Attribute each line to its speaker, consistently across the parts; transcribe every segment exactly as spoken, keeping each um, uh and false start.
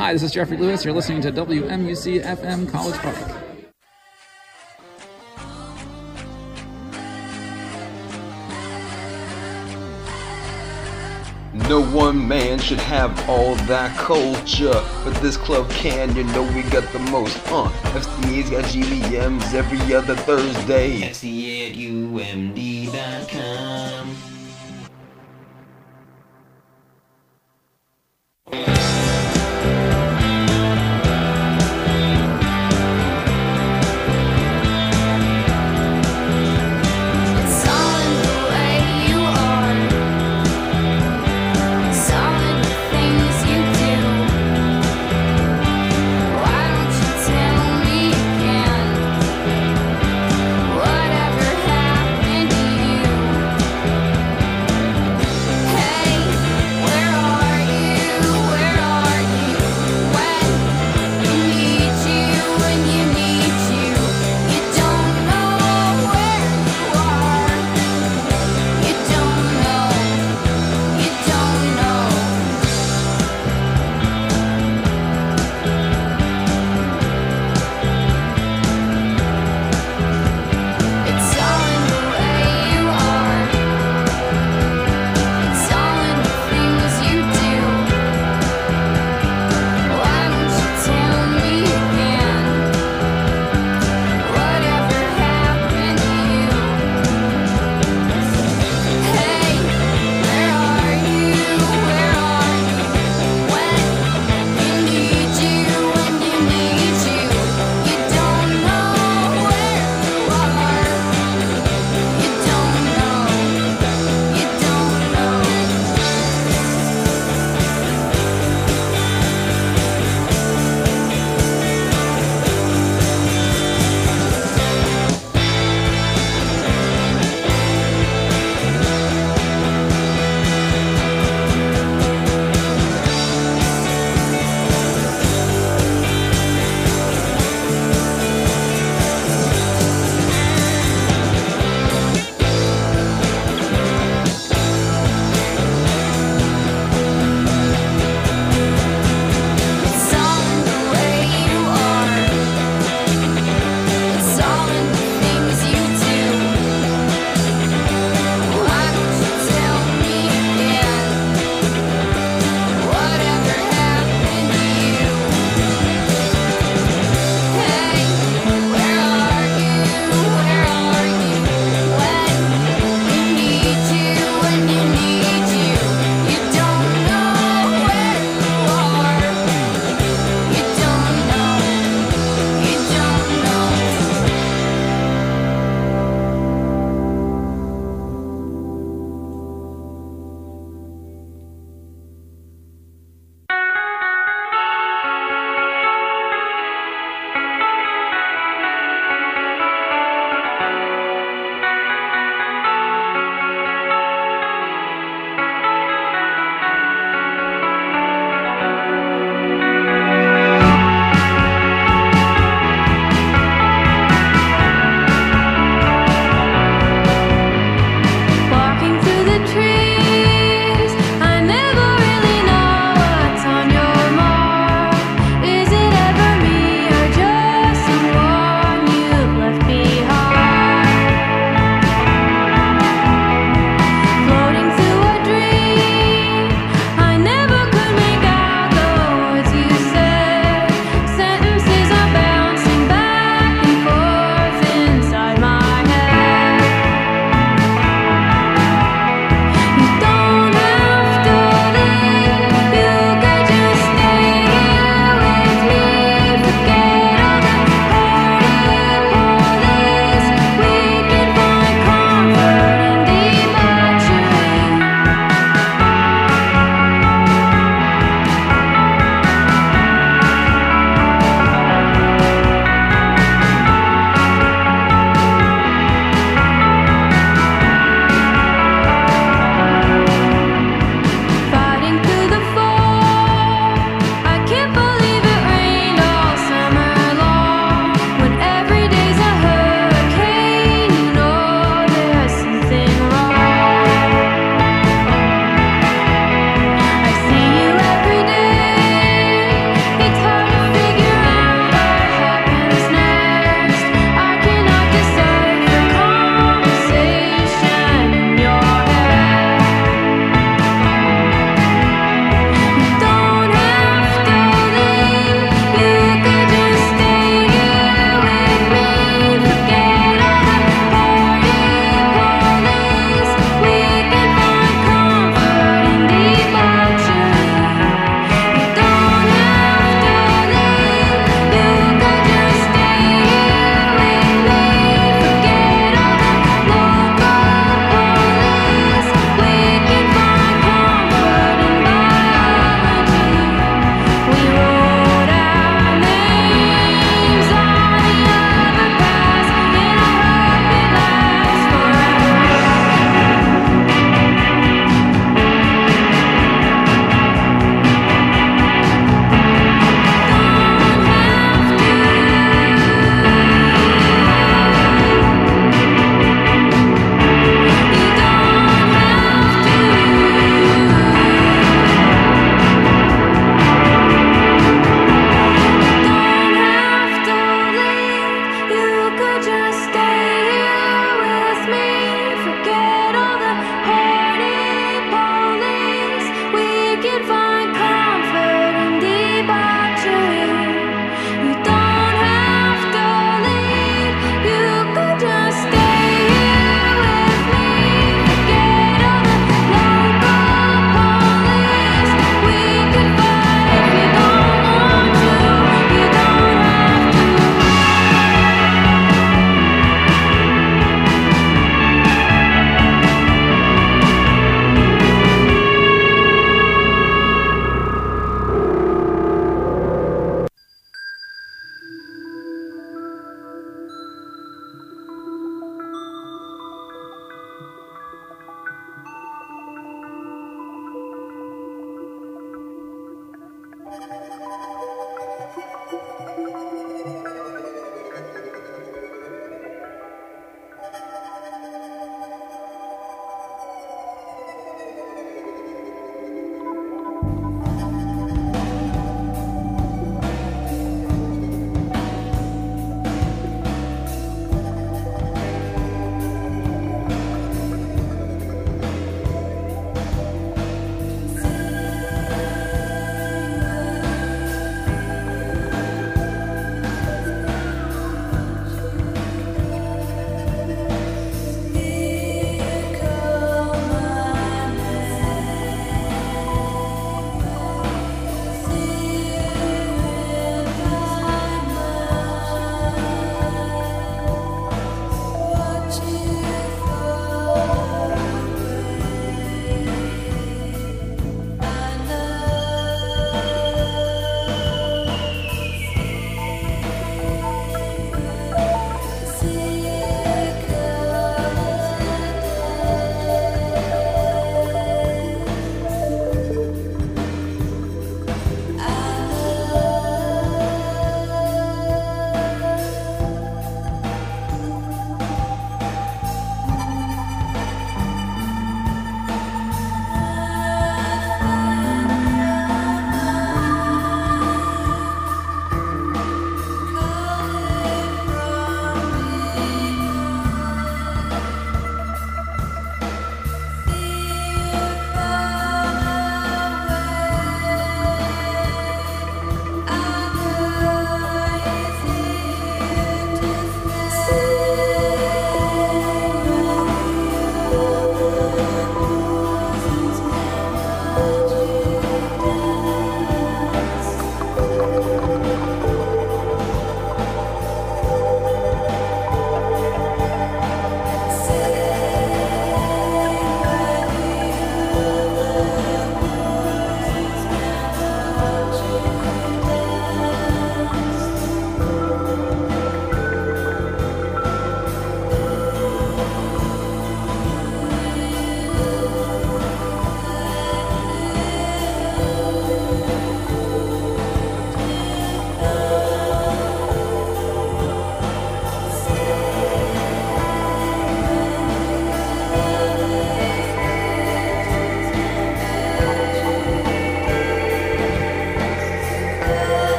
Speaker 1: Hi, this is Jeffrey Lewis. You're listening to W M U C F M College Park.
Speaker 2: No one man should have all that culture, but this club can, you know we got the most. Uh, F C A's got G V Ms every other Thursday.
Speaker 3: F C A at U M D dot com.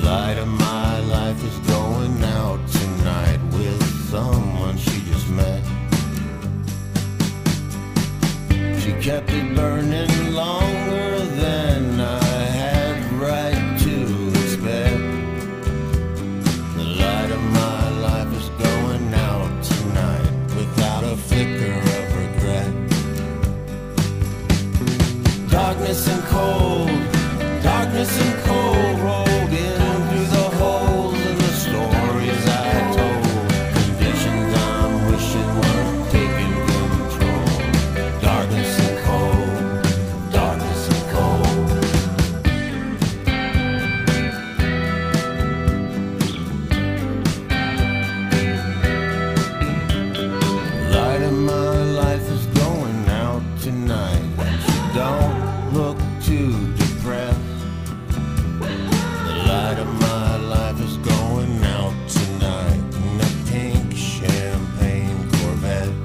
Speaker 4: light of my life is going out tonight with someone she just met. She kept it burning longer than I had right to expect. The light of my life is going out tonight without a flicker of regret. Darkness and cold, darkness and cold rolled in through the holes in the stories I told. Conditions I'm wishing weren't taking control. Darkness and cold, darkness and cold. Light of my life is going out tonight. She don't look too depressed. The light of my life is going out tonight in a pink champagne Corvette.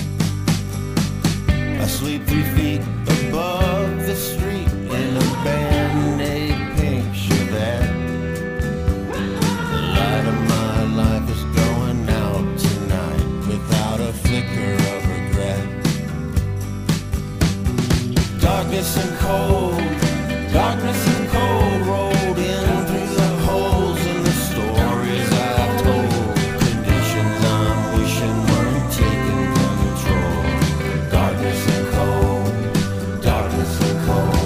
Speaker 4: I sleep three feet above the street in a Band-Aid pink Chevette. The light of my life is going out tonight without a flicker of regret. Darkness and cold, darkness and cold rolled in through the holes in the stories I've told. Conditions I'm wishing weren't taking control. Darkness and cold, darkness and cold.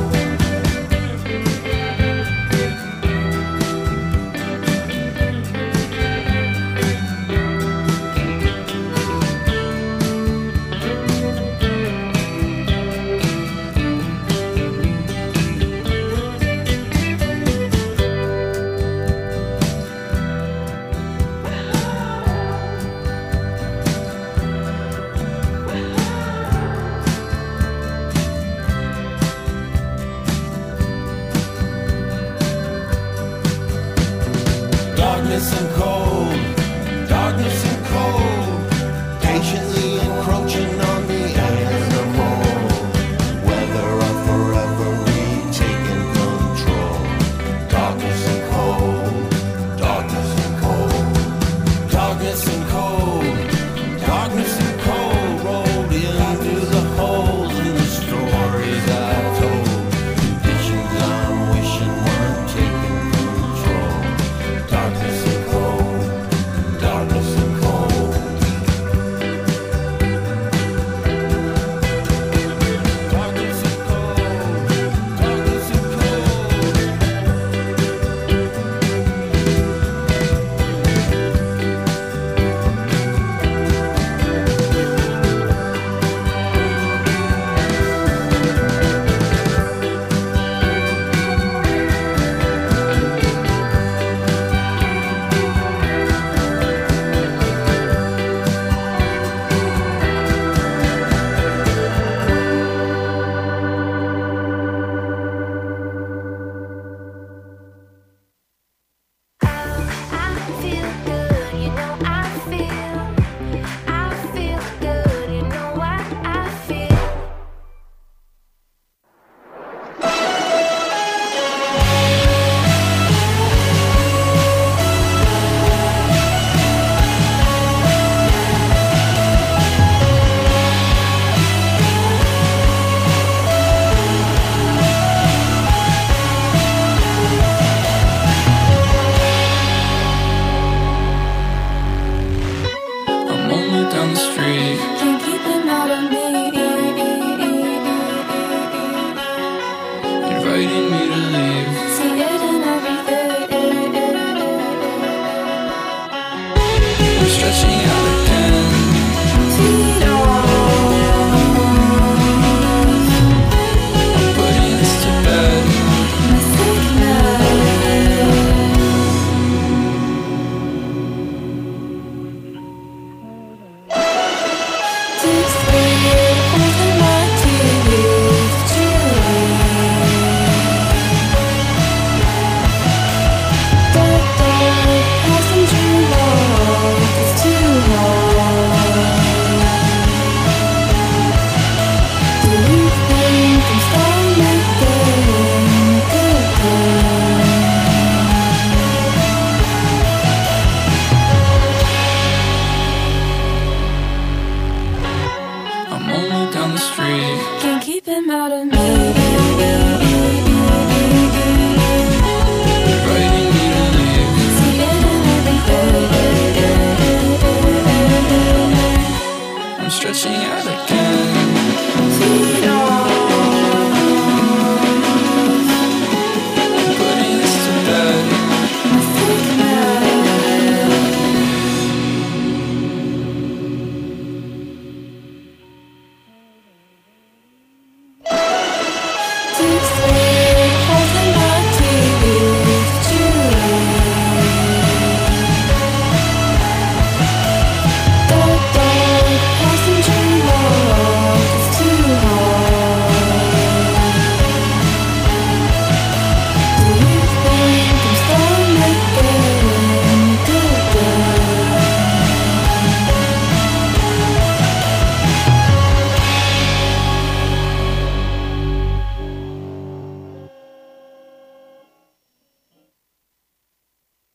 Speaker 4: Darkness and cold, darkness and cold, patiently encroaching on the animal. Whether or forever retaking control. Darkness and cold, darkness and cold, darkness and cold, darkness and cold rolled in through the holes in the stories I told. Conditions I'm wishing weren't taking control. Darkness and cold, darkness and cold.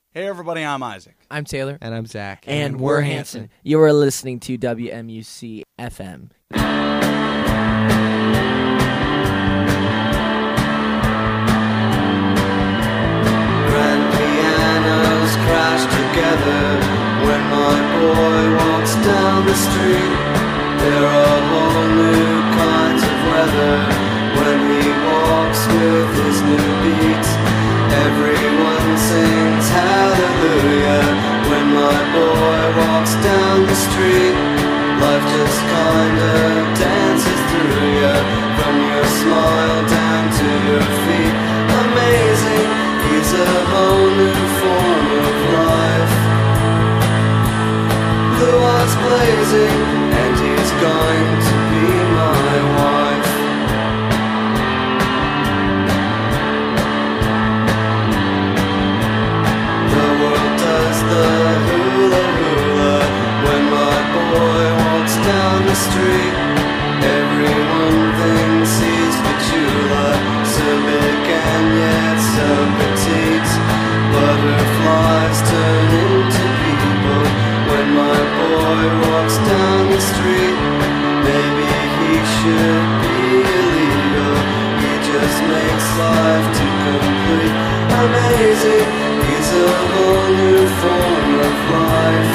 Speaker 5: Hey everybody, I'm Isaac.
Speaker 6: I'm Taylor.
Speaker 7: And I'm Zach.
Speaker 6: And, and we're Hanson. You are listening to W M U C F M.
Speaker 4: Grand pianos crash together when my boy walks down the street. There are whole new kinds of weather when he walks with his new beats. Everyone sings hallelujah when my boy walks down the street. Life just kinda dances through you, from your smile down to your feet. Amazing, he's a whole new form of life. Blue eyes blazing, and he's going to be my wife. The world does the hula hula when my boy walks down the street. Everyone thinks he's Petula, so big and yet so petite. Butterflies turn into people when my boy walks down the street. Maybe he should be illegal, he just makes life too complete. Amazing, he's a whole new form of life.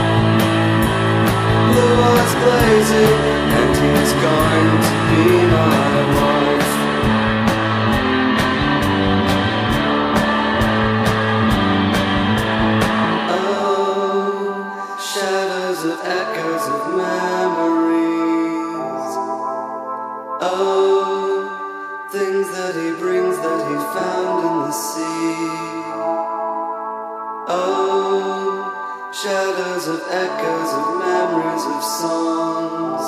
Speaker 4: Blue eyes blazing, and he's going to be my wife. Oh, shadows of echoes of memories. Oh, things that he brings that he found in the sea. Oh, shadows of echoes of memories of songs.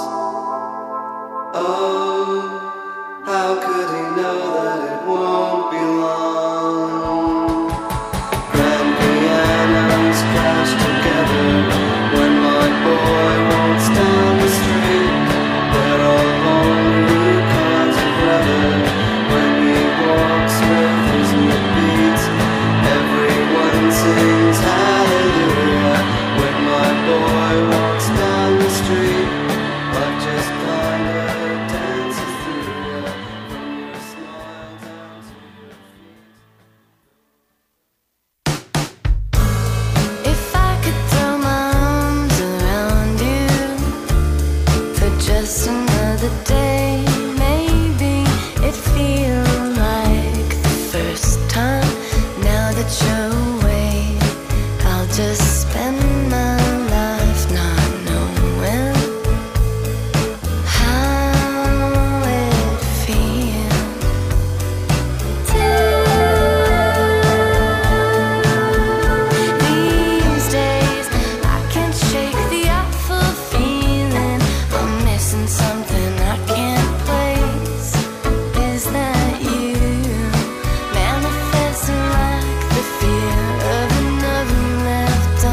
Speaker 4: Oh, how could he know that it won't be long? Grand pianos crash together when my boy walks down the street. There are all new kinds of weather when he walks with his new beats. Everyone sings hallelujah when my boy walks down the street. Life just kinda dances through you, from your smile down to your feet.
Speaker 8: If I could throw my arms around you for just another day, maybe it'd feel like the first time. Now that you're away, I'll just spend my life not knowing how it feels. These days, I can't shake the awful feeling I'm missing something I can't place. Is that you manifesting like the fear of another left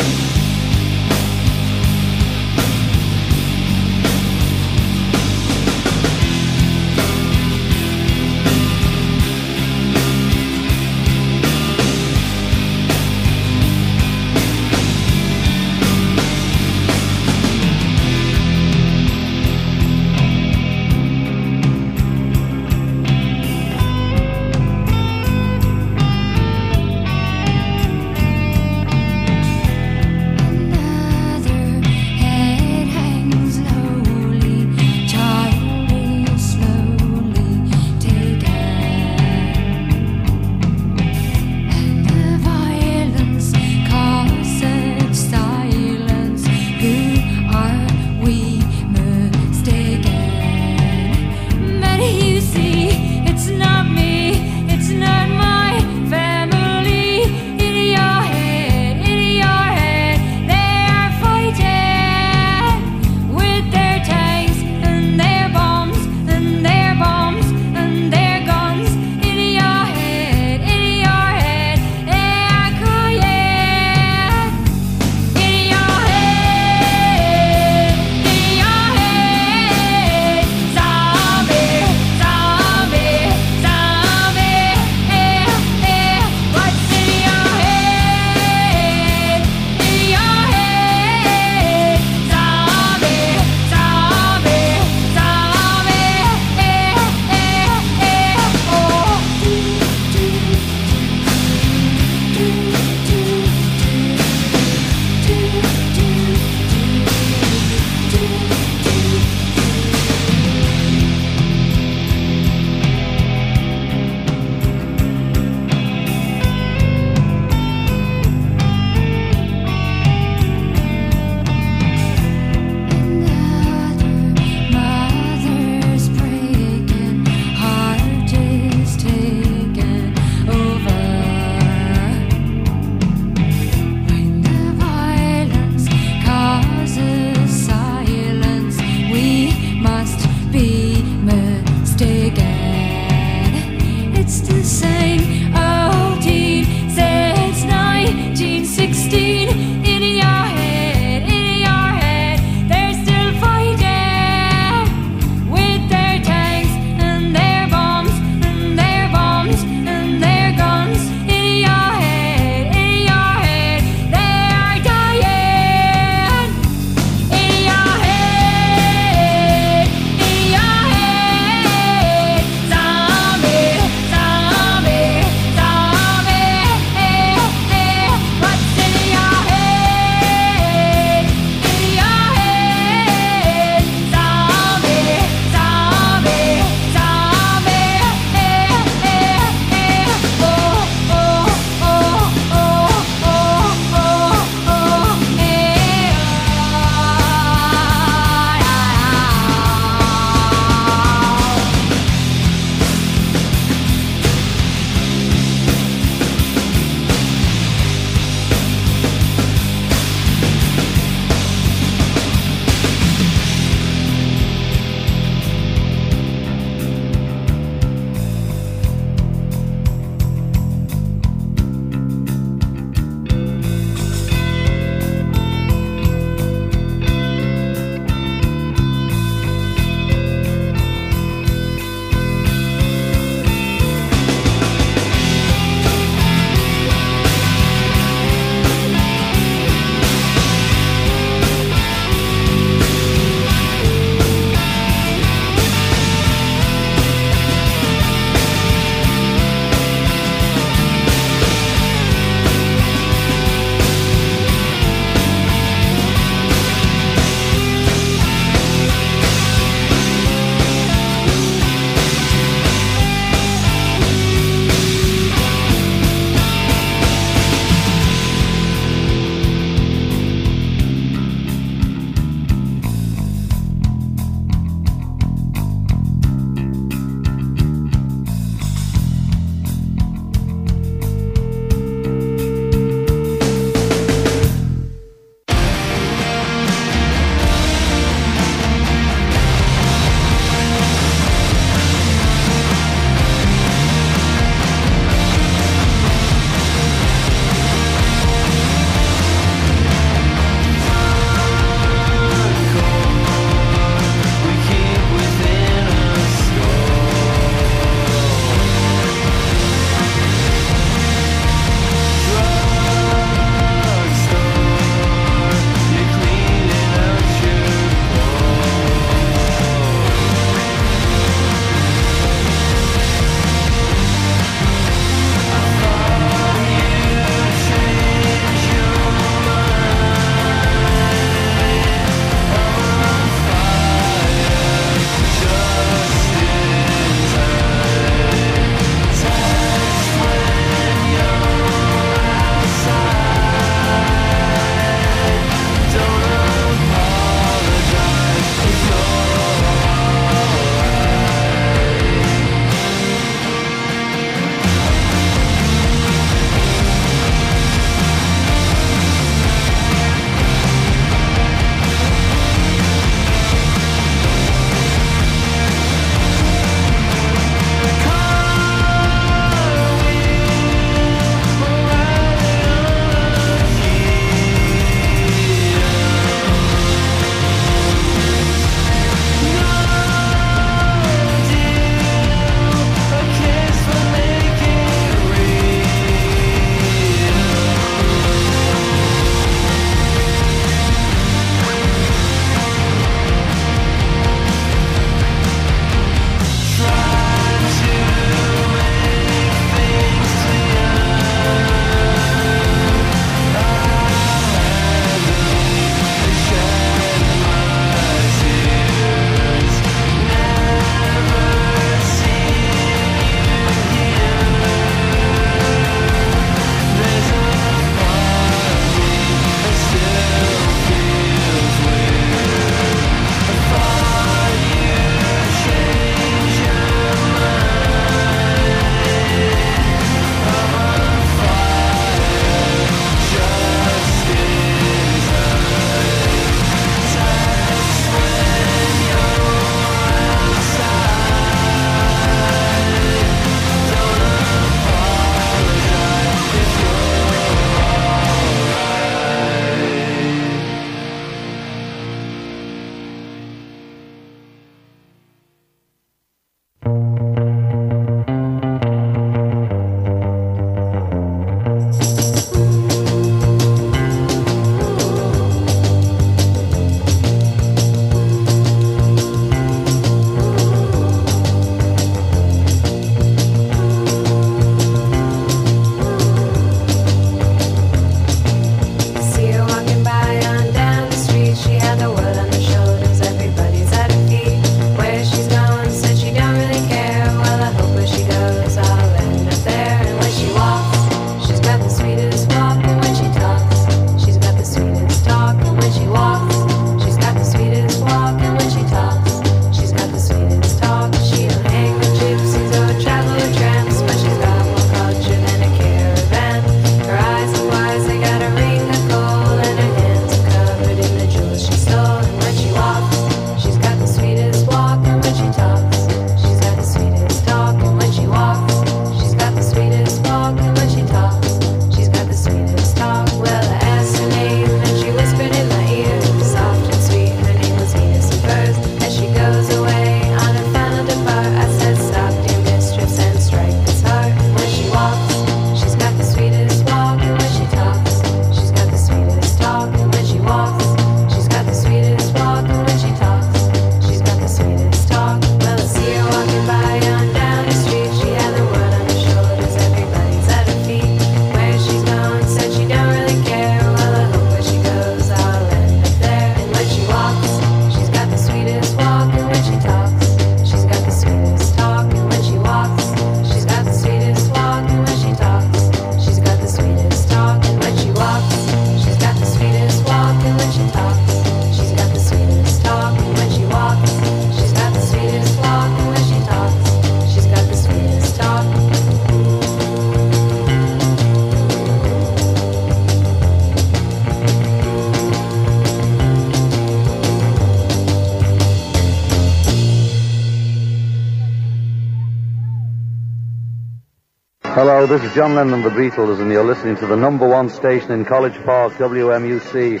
Speaker 5: Hello, this is John Lennon of the Beatles, and you're listening to the number one station in College Park, W M U C.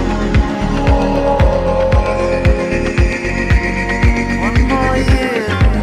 Speaker 4: One more year.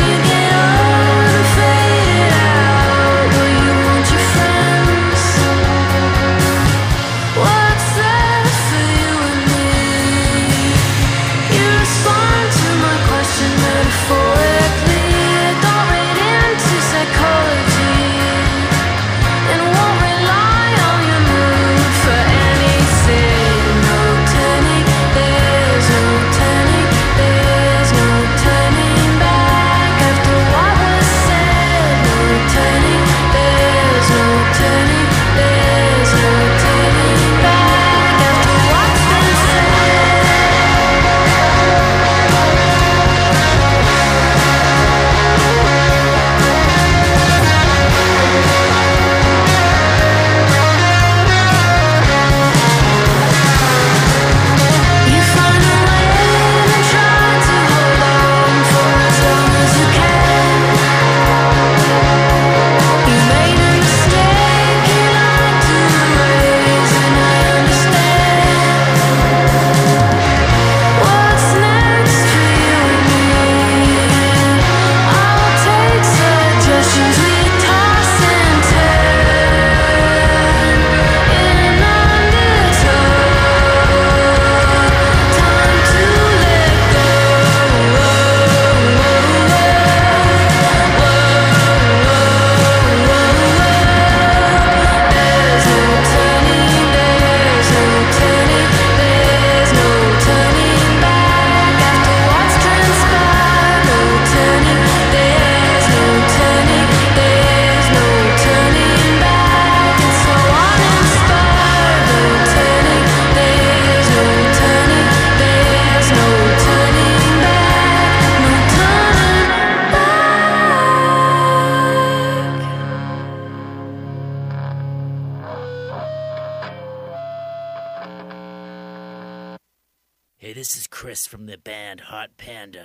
Speaker 7: Hey, this is Chris from the band Hot Panda.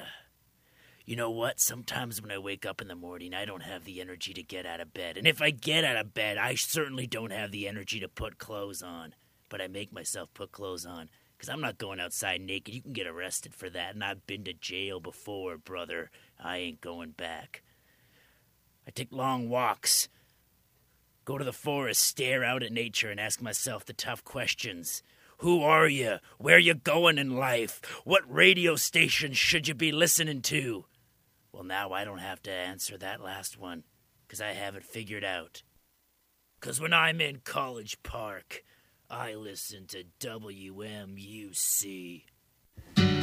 Speaker 7: You know what? Sometimes when I wake up in the morning, I don't have the energy to get out of bed. And if I get out of bed, I certainly don't have the energy to put clothes on. But I make myself put clothes on, because I'm not going outside naked. You can get arrested for that, and I've been to jail before, brother. I ain't going back. I take long walks, go to the forest, stare out at nature, and ask myself the tough questions. Who are you? Where you going in life? What radio station should you be listening to? Well, now I don't have to answer that last one, because I have it figured out. Because when I'm in College Park, I listen to W M U C.